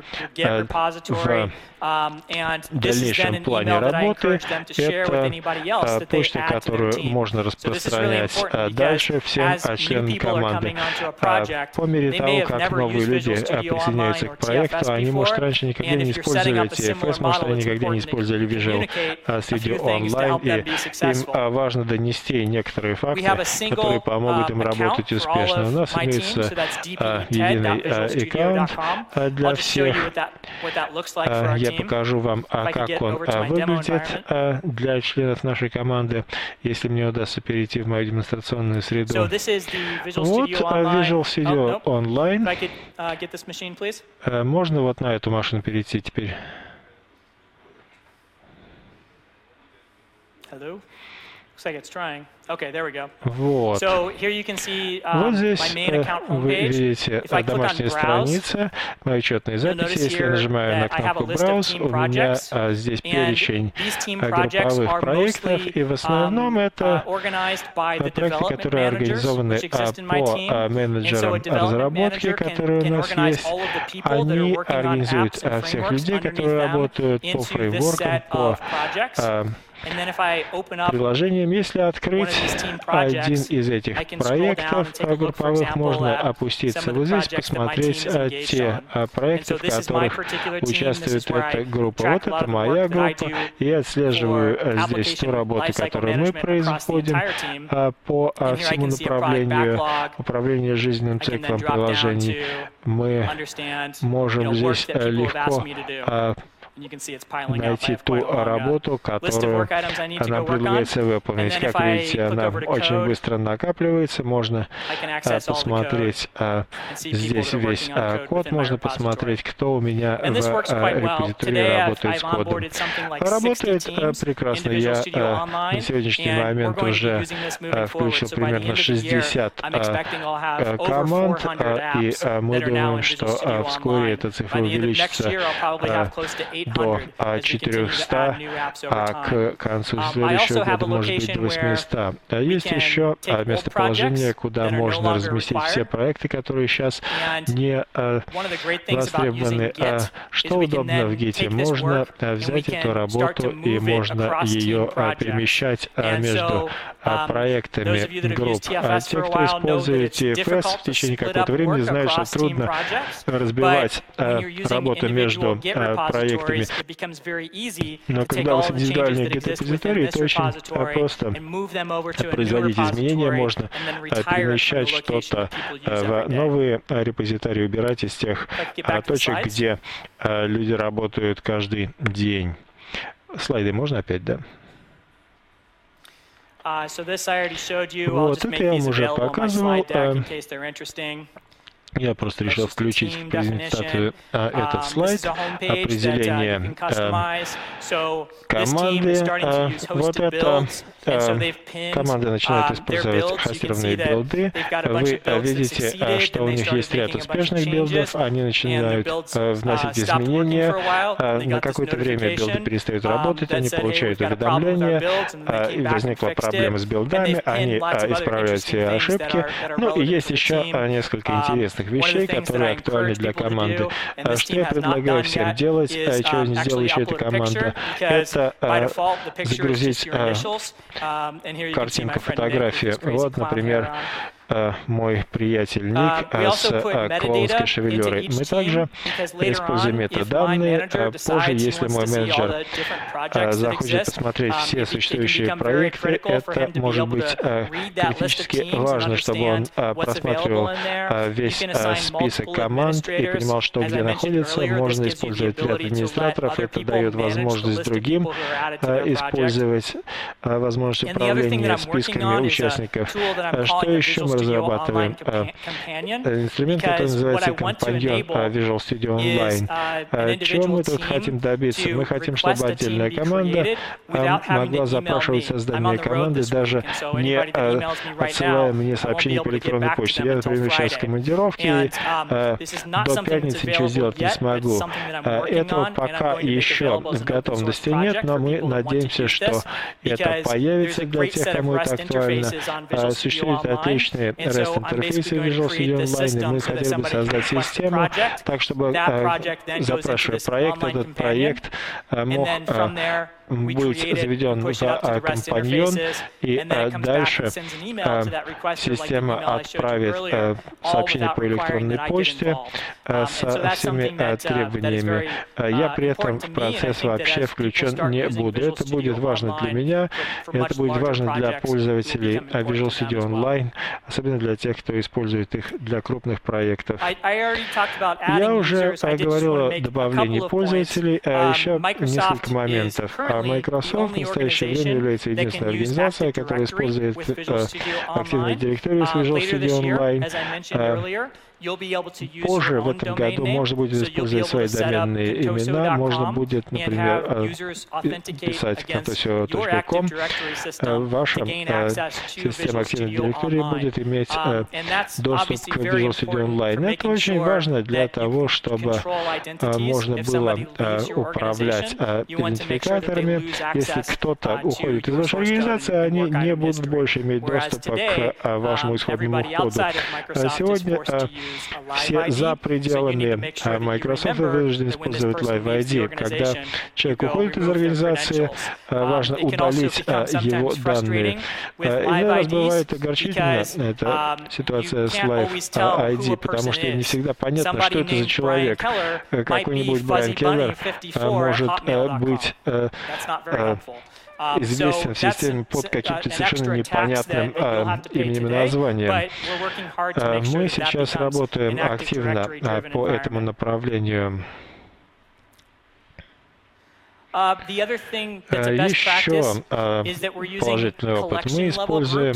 в дальнейшем плане работы. Это почта, которую можно распространять дальше всем членам команды. По мере того, как новые люди присоединяются к проекту, они, может, раньше никогда не использовали TFS, может, они никогда не использовали Visual Studio Online, и им важно донести некоторые факты, которые помогут им работать успешно. У нас имеется единый аккаунт для всех. Я покажу вам, как он выглядит для членов нашей команды, если мне удастся перейти в мою демонстрационную среду. Вот Visual Studio Online. Можно вот на эту машину перейти теперь? Вот. Вот здесь вы видите домашняя страница, мои учетные записи. Если я нажимаю на кнопку «Browse», у меня здесь перечень групповых проектов, и в основном это проекты, которые организованы по менеджерам разработки, которые у нас есть. Они организуют всех людей, которые работают по фреймворкам, по приложением. Если открыть один из этих проектов групповых, можно опуститься вот здесь, посмотреть те проекты, в которых участвует эта группа. Вот это моя группа. Я отслеживаю здесь ту работу, которую мы производим по всему направлению управления жизненным циклом приложений. Мы можем здесь легко найти ту работу, которую нам предлагается выполнить. Как видите, она очень быстро накапливается. Можно посмотреть здесь весь код, можно посмотреть, кто у меня в репозитории работает с кодом. Работает прекрасно. Я на сегодняшний момент уже включил примерно 60 команд, и мы думаем, что вскоре эта цифра увеличится до 400, а к концу следующего года может быть до 800. Есть еще местоположение, куда можно разместить все проекты, которые сейчас не востребованы. Что удобно в Git? Можно взять эту работу и можно ее перемещать между проектами групп. Те, кто использует TFS в течение какого-то времени, знают, что трудно разбивать работу между проектами. Но когда у вас индивидуальный Git-репозиторий, это очень просто производить изменения, можно перемещать что-то в новые репозитории, убирать из тех точек, где люди работают каждый день. Слайды можно опять, да? Вот это я вам уже показывал. Я просто решил включить в презентацию этот слайд. Определение команды. Вот это команды начинают использовать хостированные билды. Вы видите, что у них есть ряд успешных билдов. Они начинают вносить изменения. На какое-то время билды перестают работать, они получают уведомления. И возникла проблема с билдами, они исправляют все ошибки. Ну и есть еще несколько интересных вещей, которые актуальны для команды. Что я предлагаю всем делать, чего не сделала еще эта команда, это загрузить картинку, фотографию. Вот, например, мой приятель Ник с клоунской шевелюрой. Мы также используем метаданные. Позже, если мой менеджер захочет посмотреть все существующие проекты, это может быть критически важно, чтобы он просматривал весь список команд и понимал, что где находится. Можно использовать ряд администраторов. Это дает возможность другим использовать возможность управления списками участников. Что еще мы разрабатываем? Инструмент, который называется компаньон Visual Studio Online. Чего мы тут хотим добиться? Мы хотим, чтобы отдельная команда могла запрашивать создание команды, даже не отсылая мне сообщение по электронной почте. Я, например, сейчас в командировке, и до пятницы ничего сделать не смогу. Этого пока еще в готовности нет, но мы надеемся, что это появится для тех, кому это актуально. Существуют отличные REST-интерфейсы Visual Studio Online, и мы хотели бы создать систему так, чтобы, запрашивая проект, этот проект мог будет заведен за компаньон, и дальше система отправит сообщение по электронной почте со всеми требованиями. Я при этом в процесс вообще включен не буду. Это будет важно для меня, и это будет важно для пользователей Visual Studio Online, особенно для тех, кто использует их для крупных проектов. Я уже говорил о добавлении пользователей, еще несколько моментов. Microsoft в настоящее время является единственной организацией, которая использует активные директории с Visual Studio Online. Позже в этом году можно будет использовать свои доменные имена, можно будет, например, писать katosio.com. Ваша система активной директории будет иметь доступ к Visual Studio Online. Это очень важно для того, чтобы можно было управлять идентификаторами. Если кто-то уходит из вашей организации, они не будут больше иметь доступа к вашему исходному коду. Сегодня все за пределами Microsoft вынуждены использовать Live ID. Когда человек уходит из организации, важно удалить его данные. Иной раз бывает огорчительно эта ситуация с Live ID, потому что не всегда понятно, что это за человек. Какой-нибудь Брайан Келлер может быть известен в системе под каким-то совершенно непонятным именем и названием. Мы сейчас работаем активно по этому направлению. Еще положительный опыт. Мы используем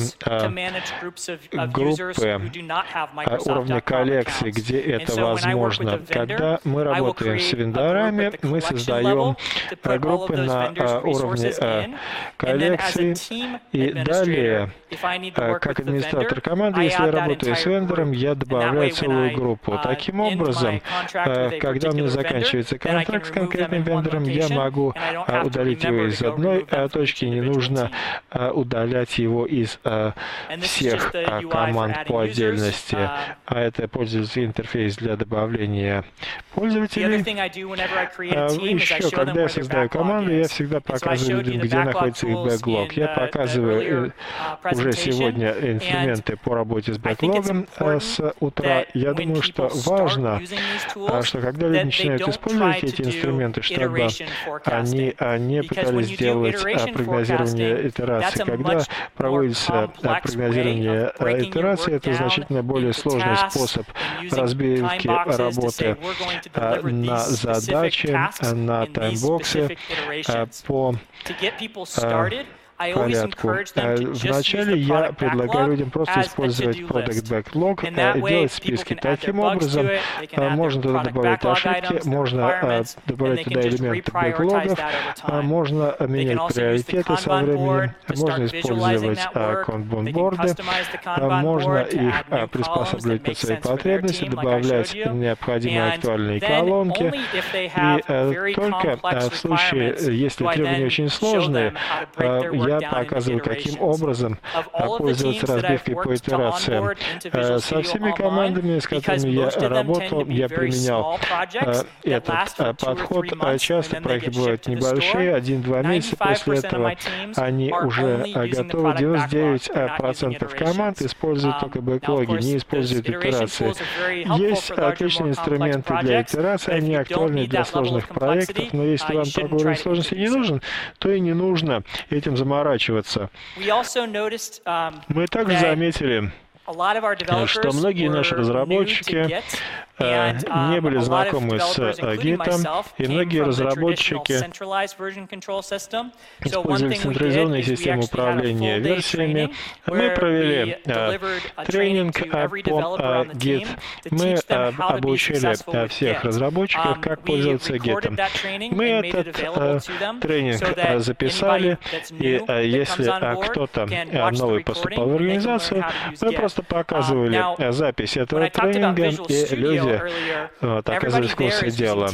группы уровня коллекции, где это возможно. Когда мы работаем с вендорами, мы создаем группы на уровне коллекции. И далее, как администратор команды, если я работаю с вендором, я добавляю целую группу. Таким образом, когда у меня заканчивается контракт с конкретным вендором, я могу удалить его из одной точки, не нужно удалять его из всех команд по отдельности. А это пользовательский интерфейс для добавления пользователей. Еще, когда я создаю команду, я всегда показываю людям, где находится их бэклог. Я показываю уже сегодня инструменты по работе с бэклогом с утра. Я думаю, что важно, что когда люди начинают использовать эти инструменты, чтобы они не пытались сделать прогнозирование итераций. Когда проводится прогнозирование итераций, это значительно более сложный способ разбивки работы на задачи, на таймбоксы по порядку. Вначале я предлагаю людям просто использовать Product Backlog и делать списки. Таким образом, можно туда добавлять ошибки, можно добавлять туда элементы бэклогов, можно менять приоритеты со временем, можно использовать конбон-борды, можно их приспосабливать под свои потребности, добавлять необходимые актуальные колонки. И только в случае, если требования очень сложные, я показываю, каким образом пользоваться разбивкой по итерациям. Со всеми командами, с которыми я работал, я применял этот подход. Часто проекты бывают небольшие, 1-2 месяца после этого они уже готовы. 99% команд используют только бэклоги, не используют итерации. Есть отличные инструменты для итерации, они актуальны для сложных проектов, но если вам такой уровень сложности не нужен, то и не нужно этим заморачиваться. Мы также заметили, что многие наши разработчики не были знакомы с Git, и многие разработчики использовали централизованные системы управления версиями. Мы провели тренинг по Git. Мы обучили всех разработчиков, как пользоваться Git. Мы этот тренинг записали, и если кто-то новый поступал в организацию, мы просто показывали запись этого тренинга, и люди оказались в курсе дела.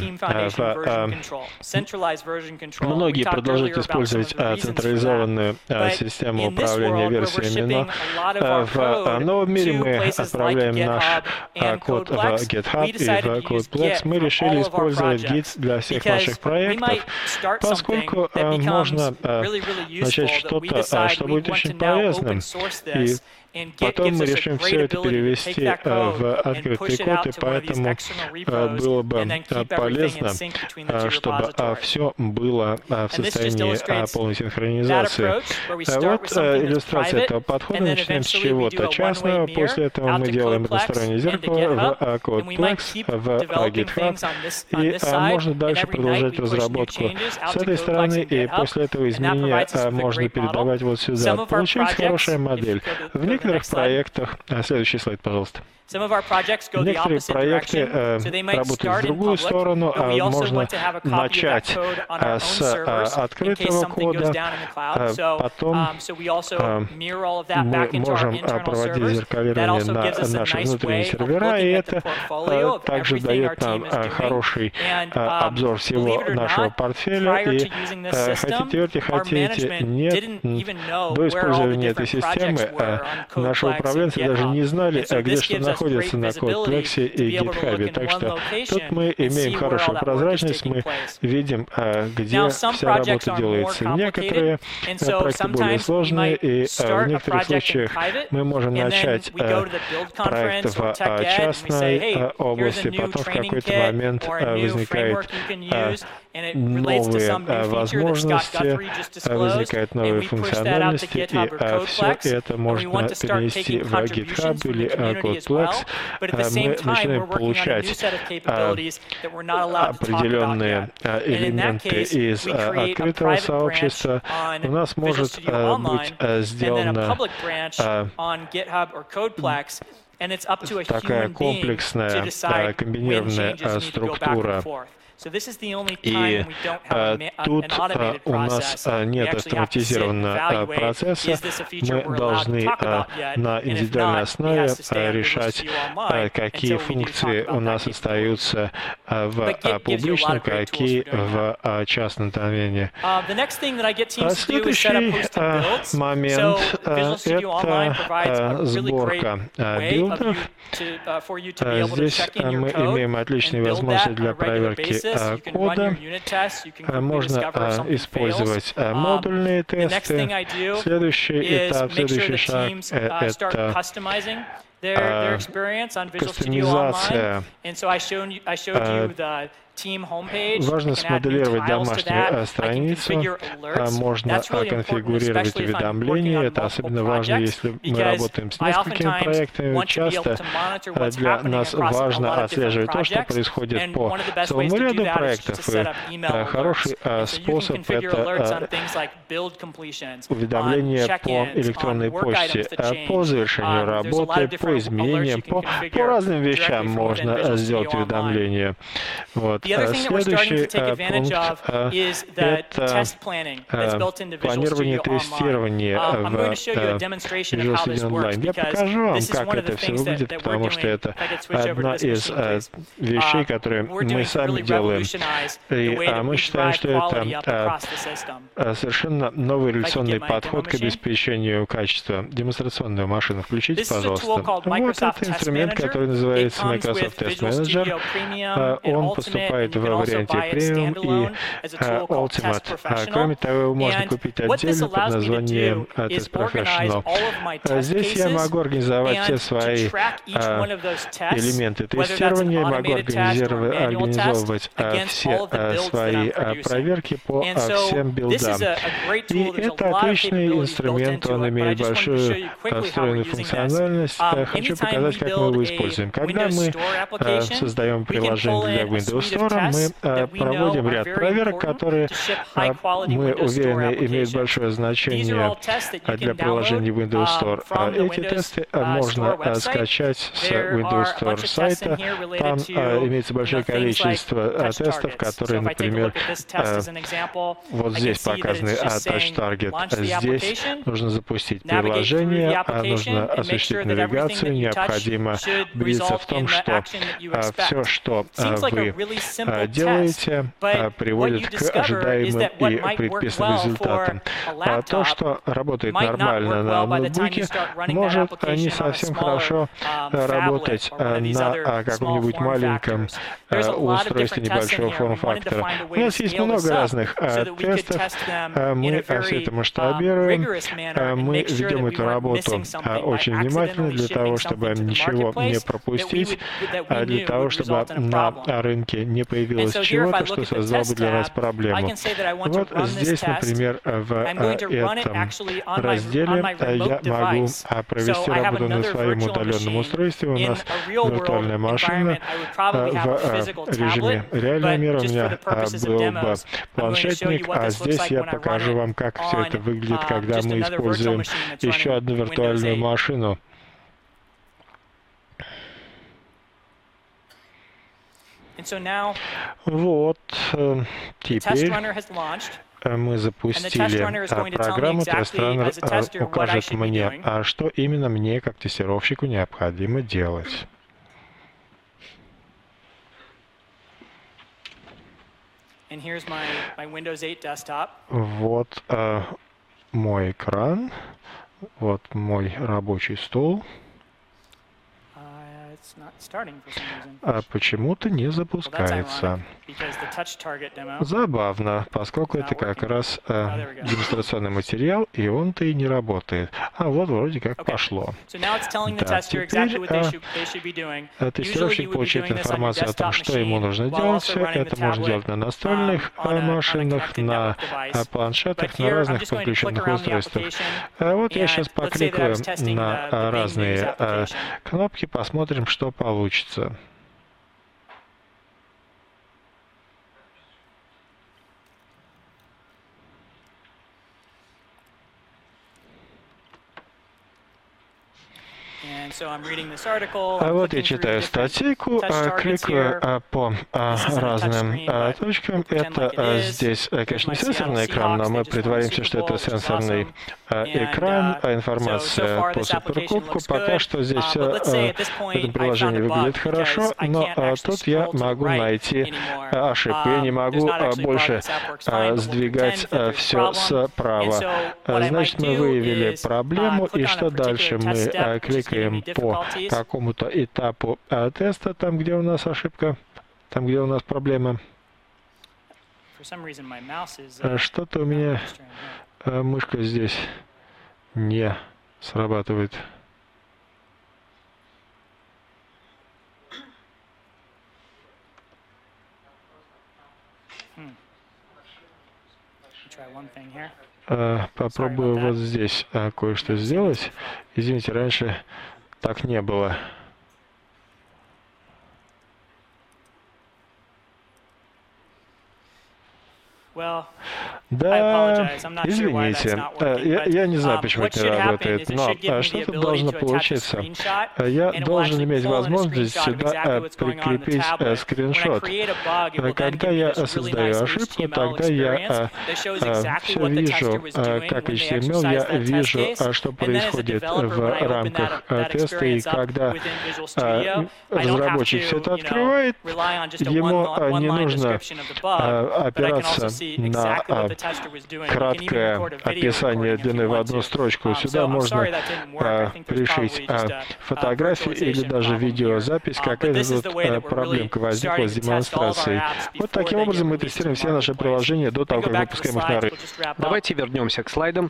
Многие продолжают использовать централизованную систему управления версиями, но в новом мире мы отправляем наш код в GitHub и в CodePlex. Мы решили использовать Git для всех наших проектов, поскольку можно начать что-то, что будет очень полезным. И потом мы решим все это перевести в открытый код, и поэтому было бы полезно, чтобы все было в состоянии полной синхронизации. Вот иллюстрация этого подхода. Начинаем с чего-то частного, после этого мы делаем одностороннее зеркало в CodePlex, в GitHub, и можно дальше продолжать разработку с этой стороны, и после этого изменения можно передавать вот сюда. Получилась хорошая модель. В некоторых проектах... Следующий слайд, пожалуйста. Некоторые проекты работают в другую сторону. Можно начать с открытого кода, потом мы можем проводить зеркалирование на наши внутренние сервера, и это также дает нам хороший обзор всего нашего портфеля. И хотите верьте, хотите нет, до использования этой системы наши управленцы даже не знали, где что находится на CodePlex и GitHub. Так что тут мы имеем хорошую прозрачность, мы видим, где вся работа делается. Некоторые проекты более сложные, и в некоторых случаях мы можем начать проект в частной области, потом в какой-то момент возникает новые возможности, возникают новые функциональности, и все это можно перенести в GitHub или Codeplex. Мы начинаем получать определенные элементы из открытого сообщества. У нас может быть сделана такая комплексная, комбинированная структура. И тут у нас нет автоматизированного процесса. Мы должны на индивидуальной основе решать, какие функции у нас остаются в публичном, какие в частном домене. Следующий момент — это сборка билдов. Здесь мы имеем отличные возможности для проверки кода. Можно использовать модульные тесты. Следующий этап, следующий шаг — это кастомизация. Важно смоделировать домашнюю страницу, можно конфигурировать уведомления. Это особенно важно, если мы работаем с несколькими проектами. Часто для нас важно отслеживать то, что происходит по целому ряду проектов. И хороший способ — это уведомления по электронной почте. По завершению работы, по изменениям, по разным вещам можно сделать уведомления. Вот. Следующий пункт — это планирование тестирования в Visual Studio Online. Я покажу вам, как это все выглядит, потому что это одна из вещей, которые мы сами делаем. И мы считаем, что это совершенно новый революционный подход к обеспечению качества. Демонстрационную машину включите, пожалуйста. Вот это инструмент, который называется Microsoft Test Manager. Он поступает в варианте премиум и Ultimate. Кроме того, можно купить отдельно под названием Test Professional. Здесь я могу организовать все свои элементы тестирования, могу организовывать все свои проверки по всем билдам. И это отличный инструмент, он имеет большую встроенную функциональность. Хочу показать, как мы его используем. Когда мы создаем приложение для Windows Store, мы проводим ряд проверок, которые, мы уверены, имеют большое значение для приложения Windows Store. Эти тесты можно скачать с Windows Store сайта. Там имеется большое количество тестов, которые, например, вот здесь показаны Touch Target. Здесь нужно запустить приложение, нужно осуществить навигацию, необходимо убедиться в том, что все, что вы делаете, приводит к ожидаемым и предписанным результатам. То, что работает нормально на ноутбуке, может не совсем хорошо работать на каком-нибудь маленьком устройстве небольшого форм-фактора. У нас есть много разных тестов, мы все это масштабируем, мы ведем эту работу очень внимательно для того, чтобы ничего не пропустить, для того, чтобы на рынке не появилось чего-то, что создало бы для нас проблему. Вот здесь, например, в этом разделе я могу провести работу на своем удаленном устройстве. У нас виртуальная машина. В режиме реального мира у меня был бы планшетник, а здесь я покажу вам, как все это выглядит, когда мы используем еще одну виртуальную машину. Вот, теперь мы запустили программу. TestRunner укажет мне, что именно мне, как тестировщику, необходимо делать. Вот мой экран, вот мой рабочий стол. А почему-то не запускается. Забавно, поскольку это как раз демонстрационный материал, и он-то и не работает. А вот вроде как пошло. Да, теперь тестировщик получит информацию о том, что ему нужно делать. Это можно делать на настольных машинах, на планшетах, на разных подключенных устройствах. Вот я сейчас покликаю на разные кнопки, посмотрим, что получится. А вот я читаю статейку, кликаю по разным точкам. Это здесь, конечно, не сенсорный экран, но мы притворимся, что это сенсорный экран, информация по суперкубку. Пока что здесь все в этом приложении выглядит хорошо, но тут я могу найти ошибку. Я не могу больше сдвигать все справа. Значит, мы выявили проблему, и что дальше? Мы кликаем по какому-то этапу теста, там, где у нас ошибка, там, где у нас проблема. Что-то у меня мышка здесь не срабатывает. Попробую вот здесь кое-что сделать. Извините, раньше так не было. Да, извините, я не знаю, почему это не работает, но что-то должно получиться. Я должен иметь возможность сюда прикрепить скриншот. Когда я создаю ошибку, тогда я все вижу, как HTML, я вижу, что происходит в рамках теста, и когда разработчик все это открывает, ему не нужно опираться на краткое описание длины в одну строчку. Сюда можно пришить фотографии или даже видеозапись. Какая-то тут проблемка возникла с демонстрацией. Вот таким образом мы тестируем все наши приложения до того, как выпускаем их на рынок. Давайте вернемся к слайдам.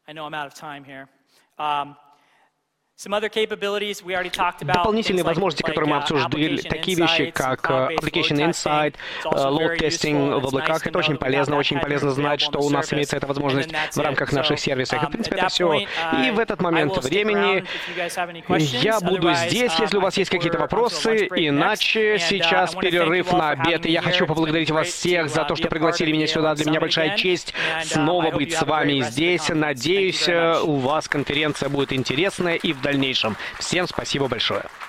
Дополнительные возможности, которые мы обсуждали, такие вещи, как Application Insight, Load Testing в облаках, это очень полезно знать, что у нас имеется эта возможность в рамках наших сервисов. И, в принципе, это все. И в этот момент времени я буду здесь, если у вас есть какие-то вопросы, иначе сейчас перерыв на обед. И я хочу поблагодарить вас всех за то, что пригласили меня сюда. Для меня большая честь снова быть с вами здесь. Надеюсь, у вас конференция будет интересная и в дальнейшем. Всем спасибо большое.